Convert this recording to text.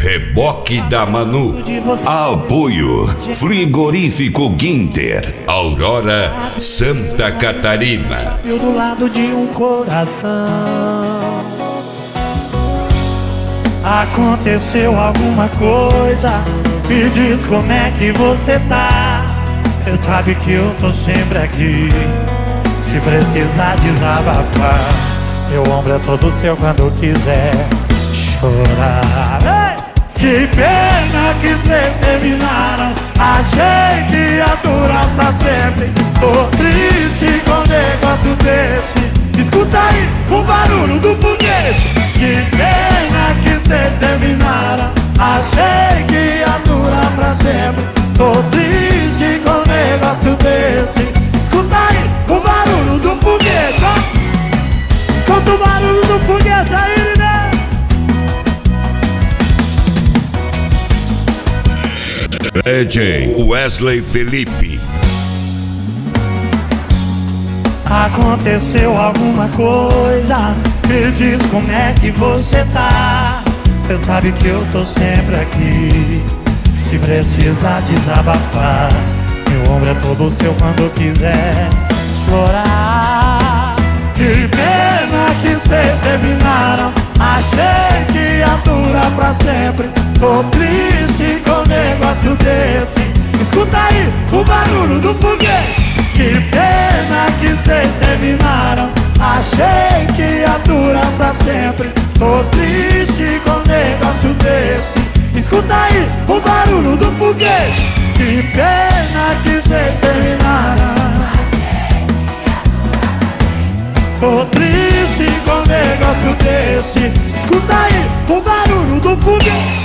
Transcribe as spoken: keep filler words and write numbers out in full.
Reboque da Manu. Apoio Frigorífico Guinter, Aurora, Santa Catarina. Eu do lado de um coração. Aconteceu alguma coisa? Me diz como é que você tá. Cê sabe que eu tô sempre aqui, se precisar desabafar. Meu ombro é todo seu quando quiser chorar. Ei! Que pena que cês terminaram. Achei que ia durar pra sempre. Tô triste com um negócio desse. Escuta aí o barulho do foguete. Que pena que cês terminaram. Achei que ia durar pra sempre. Tô triste com um negócio desse. Escuta aí o barulho do foguete, ó. Escuta o barulho do foguete aí, né? D J Wesley Felipe. Aconteceu alguma coisa? Me diz como é que você tá. Cê sabe que eu tô sempre aqui, se precisar desabafar. Meu ombro é todo seu quando quiser chorar. Que pena que cês terminaram. Achei que ia durar pra sempre. Tô triste com um negócio desse. Escuta aí o barulho do foguete. Que pena que cês terminaram. Achei que ia durar pra sempre. Tô triste com um negócio desse. Escuta aí o barulho do foguete. Que pena que cês terminaram. Tô triste com um negócio desse. Escuta aí o barulho do foguete.